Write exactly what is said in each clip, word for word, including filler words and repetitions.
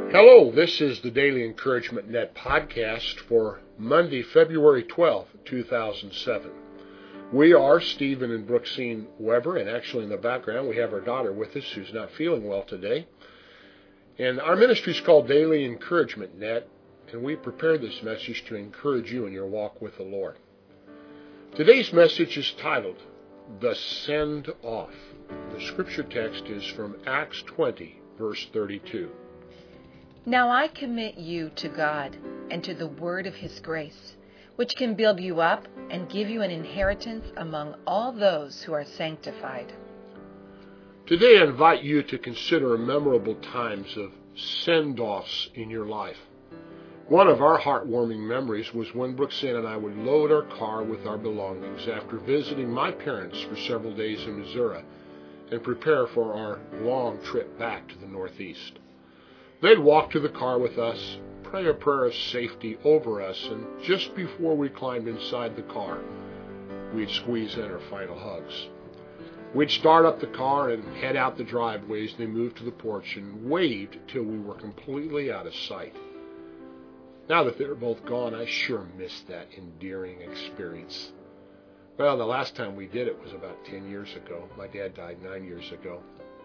Hello, this is the Daily Encouragement Net podcast for Monday, February twelfth, two thousand seven. We are Stephen and Brooksine Weber, and actually in the background we have our daughter with us who's not feeling well today. And our ministry is called Daily Encouragement Net, and we prepare this message to encourage you in your walk with the Lord. Today's message is titled, The Send Off. The scripture text is from Acts twenty, verse thirty-two. Now I commit you to God and to the word of His grace, which can build you up and give you an inheritance among all those who are sanctified. Today I invite you to consider memorable times of send-offs in your life. One of our heartwarming memories was when Brooksine and I would load our car with our belongings after visiting my parents for several days in Missouri and prepare for our long trip back to the Northeast. They'd walk to the car with us, pray a prayer of safety over us, and just before we climbed inside the car, we'd squeeze in our final hugs. We'd start up the car and head out the driveway as they moved to the porch and waved till we were completely out of sight. Now that they're both gone, I sure miss that endearing experience. Well, the last time we did it was about ten years ago. My dad died nine years ago.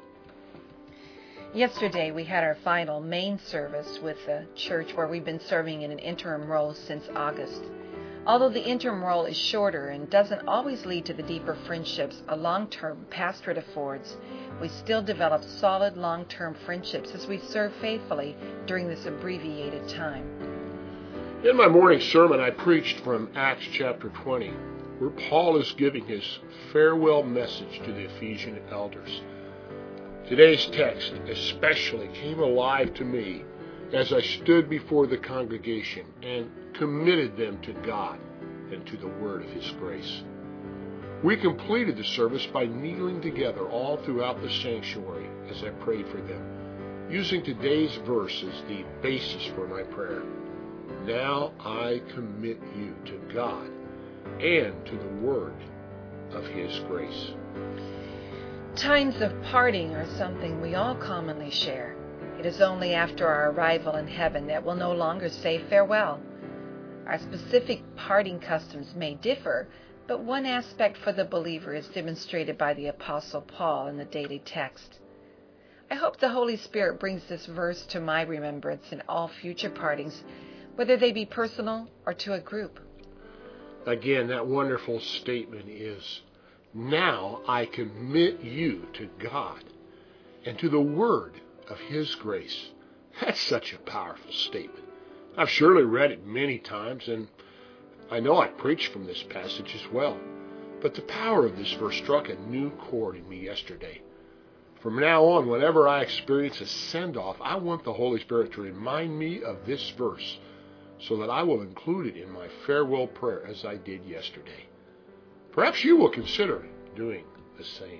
Yesterday we had our final main service with the church where we've been serving in an interim role since August. Although the interim role is shorter and doesn't always lead to the deeper friendships a long-term pastorate affords, we still develop solid long-term friendships as we serve faithfully during this abbreviated time. In my morning sermon, I preached from Acts chapter twenty, where Paul is giving his farewell message to the Ephesian elders. Today's text especially came alive to me as I stood before the congregation and committed them to God and to the word of His grace. We completed the service by kneeling together all throughout the sanctuary as I prayed for them, using today's verse as the basis for my prayer. Now I commit you to God and to the word of His grace. Times of parting are something we all commonly share. It is only after our arrival in heaven that we'll no longer say farewell. Our specific parting customs may differ, but one aspect for the believer is demonstrated by the Apostle Paul in the daily text. I hope the Holy Spirit brings this verse to my remembrance in all future partings, whether they be personal or to a group. Again, that wonderful statement is, now I commit you to God and to the word of His grace. That's such a powerful statement. I've surely read it many times, and I know I preached from this passage as well. But the power of this verse struck a new chord in me yesterday. From now on, whenever I experience a send-off, I want the Holy Spirit to remind me of this verse so that I will include it in my farewell prayer as I did yesterday. Perhaps you will consider doing the same.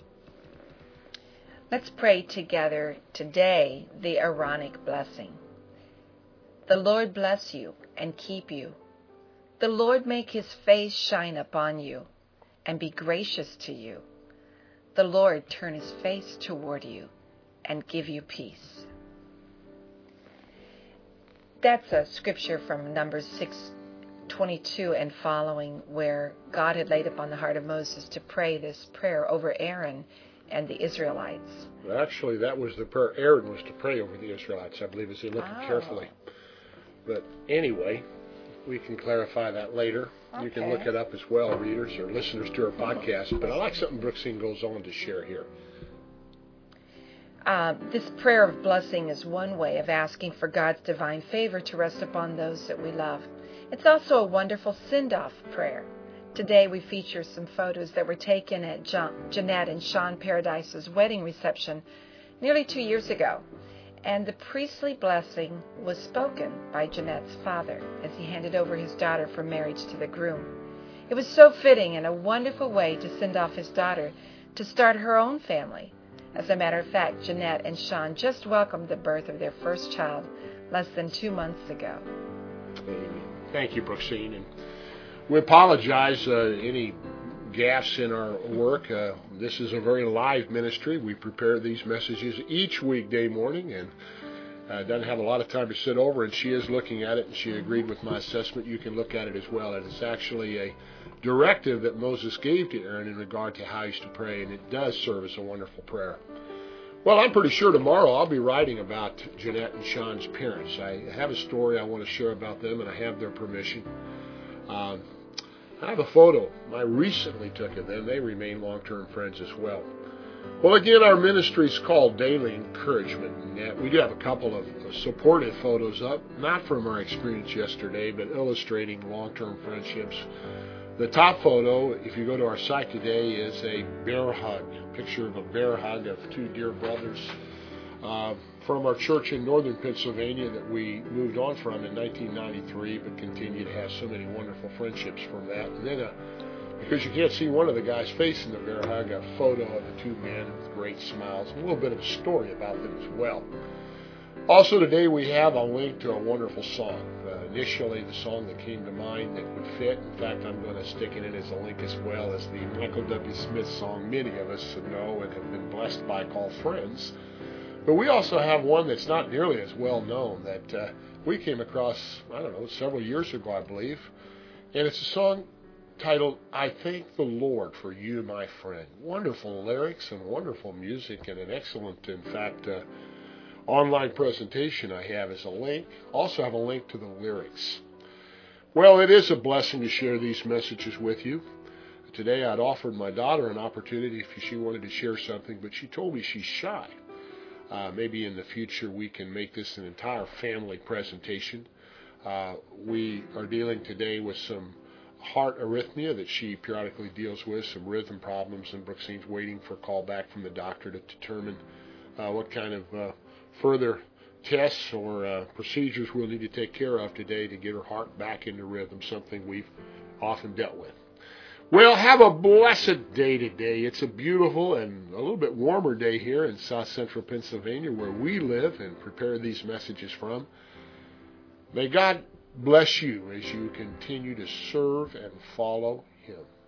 Let's pray together today the Aaronic blessing. The Lord bless you and keep you. The Lord make His face shine upon you and be gracious to you. The Lord turn His face toward you and give you peace. That's a scripture from Numbers six twenty-two and following, where God had laid upon the heart of Moses to pray this prayer over Aaron and the Israelites. Well, actually, that was the prayer Aaron was to pray over the Israelites, I believe, as he looked Oh. carefully. But anyway, we can clarify that later. Okay. You can look it up as well, readers or listeners to our podcast. But I like something Brooksine goes on to share here. Uh, this prayer of blessing is one way of asking for God's divine favor to rest upon those that we love. It's also a wonderful send-off prayer. Today we feature some photos that were taken at John, Jeanette and Sean Paradise's wedding reception nearly two years ago. And the priestly blessing was spoken by Jeanette's father as he handed over his daughter for marriage to the groom. It was so fitting and a wonderful way to send off his daughter to start her own family. As a matter of fact, Jeanette and Sean just welcomed the birth of their first child less than two months ago. Amen. Thank you, Brooksine. And we apologize uh, any gaffes in our work. Uh, this is a very live ministry. We prepare these messages each weekday morning, and Uh, doesn't have a lot of time to sit over, and she is looking at it, and she agreed with my assessment. You can look at it as well. And it's actually a directive that Moses gave to Aaron in regard to how he's to pray, and it does serve as a wonderful prayer. Well, I'm pretty sure tomorrow I'll be writing about Jeanette and Sean's parents. I have a story I want to share about them, and I have their permission. Um, I have a photo I recently took of them. They remain long-term friends as well. Well, again, our ministry is called Daily Encouragement. And we do have a couple of supportive photos up, not from our experience yesterday, but illustrating long-term friendships. The top photo, if you go to our site today, is a bear hug, a picture of a bear hug of two dear brothers uh, from our church in northern Pennsylvania that we moved on from in nineteen ninety-three, but continue to have so many wonderful friendships from that. And then, a, because you can't see one of the guys' face in the bear hug, a photo of the two men with great smiles, a little bit of a story about them as well. Also today we have a link to a wonderful song. Uh, initially the song that came to mind that would fit. In fact, I'm going to stick it in as a link as well as the Michael W. Smith song many of us know and have been blessed by, called Friends. But we also have one that's not nearly as well known that uh, we came across, I don't know, several years ago, I believe. And it's a song titled, I Thank the Lord for You, My Friend. Wonderful lyrics and wonderful music and an excellent, in fact, uh, online presentation I have as a link. Also have a link to the lyrics. Well, it is a blessing to share these messages with you. Today I'd offered my daughter an opportunity if she wanted to share something, but she told me she's shy. Uh, maybe in the future we can make this an entire family presentation. Uh, we are dealing today with some heart arrhythmia that she periodically deals with, some rhythm problems, and Brooksine's waiting for a call back from the doctor to determine uh, what kind of uh, further tests or uh, procedures we'll need to take care of today to get her heart back into rhythm, something we've often dealt with. Well, have a blessed day today. It's a beautiful and a little bit warmer day here in south central Pennsylvania where we live and prepare these messages from. May God bless you as you continue to serve and follow Him.